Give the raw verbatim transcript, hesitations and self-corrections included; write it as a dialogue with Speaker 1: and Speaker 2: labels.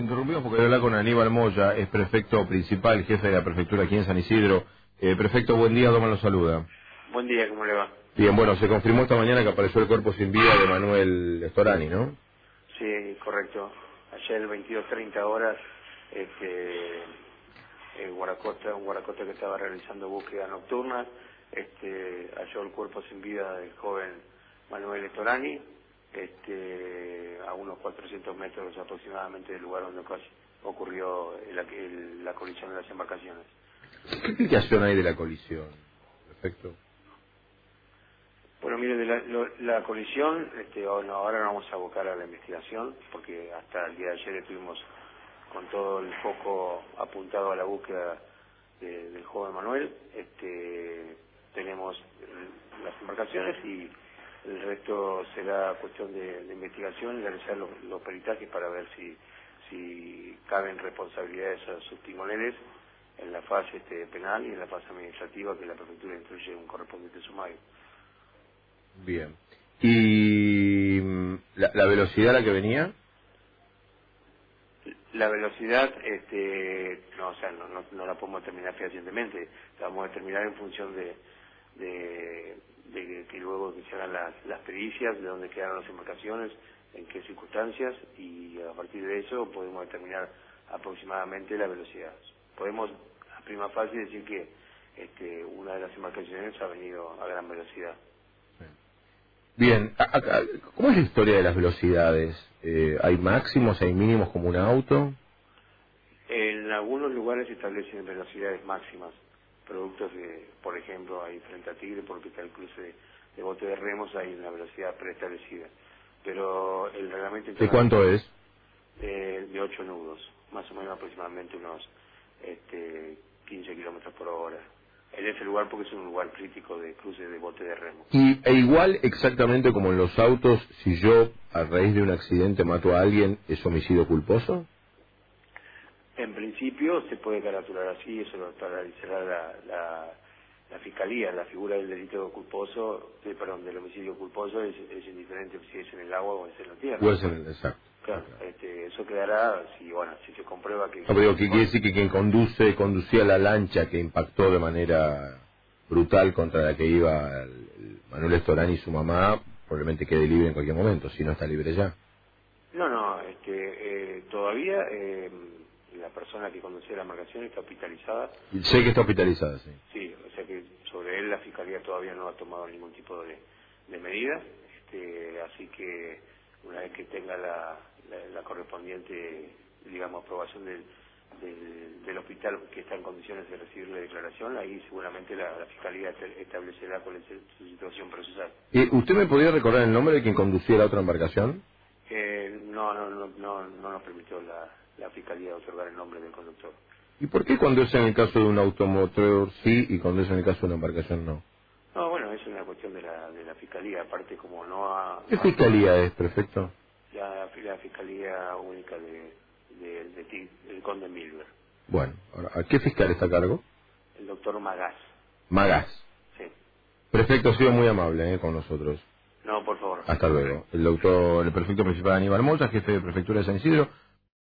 Speaker 1: interrumpimos porque voy a hablar con Aníbal Moya, es prefecto principal, jefe de la prefectura aquí en San Isidro. Eh, prefecto, buen día, Doma lo saluda.
Speaker 2: Buen día, ¿cómo le va?
Speaker 1: Bien, bueno, se confirmó esta mañana que apareció el cuerpo sin vida de Manuel Storani, ¿no?
Speaker 2: Sí, correcto. Ayer veintidós treinta horas, este, el guardacosta, un guardacosta que estaba realizando búsqueda nocturna, este, halló el cuerpo sin vida del joven Manuel Storani, este, a unos cuatrocientos metros aproximadamente del lugar donde casi ocurrió el, el, la colisión de las embarcaciones.
Speaker 1: ¿Qué explicación hay de la colisión? Perfecto.
Speaker 2: Bueno, mire, de la, lo, la colisión, este, bueno, ahora nos vamos a abocar a la investigación, porque hasta el día de ayer estuvimos con todo el foco apuntado a la búsqueda de, del joven Manuel. Este, tenemos las embarcaciones y el resto será cuestión de, de investigación y realizar los, los peritajes para ver si, si caben responsabilidades a sus timoneles en la fase este, penal y en la fase administrativa que la prefectura instruye un correspondiente sumario.
Speaker 1: Bien. ¿Y la, la velocidad a la que venía?
Speaker 2: La velocidad, este, no, o sea, no, no, no la podemos determinar fehacientemente, la vamos a determinar en función de, de, de que luego que se hagan las, las pericias, de dónde quedaron las embarcaciones, en qué circunstancias, y a partir de eso podemos determinar aproximadamente la velocidad. Podemos a prima fase decir que este, una de las embarcaciones ha venido a gran velocidad.
Speaker 1: Bien, a, a, ¿cómo es la historia de las velocidades? Eh, ¿Hay máximos, hay mínimos como un auto?
Speaker 2: En algunos lugares se establecen velocidades máximas, productos de, por ejemplo, ahí frente a Tigre, porque está el cruce de, de bote de remos, hay una velocidad preestablecida. Pero el reglamento
Speaker 1: ¿De cuánto es?
Speaker 2: De, de ocho nudos, más o menos aproximadamente unos este, quince kilómetros por hora. En ese lugar porque es un lugar crítico de cruce de bote de remo.
Speaker 1: Y e igual exactamente como en los autos, si yo a raíz de un accidente mato a alguien, ¿es homicidio culposo?
Speaker 2: En principio se puede caracterizar así, eso lo analizará la, la, la Fiscalía. La figura del delito culposo, de, perdón, del homicidio culposo es, es indiferente si es en el agua o es en la tierra.
Speaker 1: O es en el exacto.
Speaker 2: Claro, este, eso quedará si, bueno, si se comprueba que...
Speaker 1: No, pero digo, ¿qué quiere decir que quien conduce, conducía la lancha que impactó de manera brutal contra la que iba el, el Manuel Storani y su mamá, probablemente quede libre en cualquier momento, si no está libre ya?
Speaker 2: No, no, este, eh, todavía eh, la persona que conducía la embarcación está hospitalizada.
Speaker 1: Sé que está hospitalizada, sí.
Speaker 2: Sí, o sea que sobre él la Fiscalía todavía no ha tomado ningún tipo de, de medida, este, así que una vez que tenga la, la, la correspondiente, digamos, aprobación del, del, del hospital que está en condiciones de recibir la declaración, ahí seguramente la, la Fiscalía establecerá cuál es su situación procesal.
Speaker 1: ¿Y usted me podría recordar el nombre de quien conducía la otra embarcación?
Speaker 2: Eh, no, no, no, no, no nos permitió la, la Fiscalía otorgar el nombre del conductor.
Speaker 1: ¿Y por qué cuando es en el caso de un automotor sí y cuando es en el caso de una embarcación no?
Speaker 2: No, bueno, es una cuestión de la, de la Fiscalía, aparte como no ha...
Speaker 1: ¿Qué
Speaker 2: No
Speaker 1: fiscalía
Speaker 2: ha,
Speaker 1: es, prefecto?
Speaker 2: la, la Fiscalía Única de, de, de, de del Conde Milver.
Speaker 1: Bueno, ahora, ¿a qué fiscal está a cargo?
Speaker 2: El doctor Magás.
Speaker 1: Magás.
Speaker 2: Sí.
Speaker 1: Prefecto, ha sido muy amable eh, con nosotros.
Speaker 2: No, por favor.
Speaker 1: Hasta luego. El doctor, el prefecto principal Aníbal Moya, jefe de prefectura de San Isidro.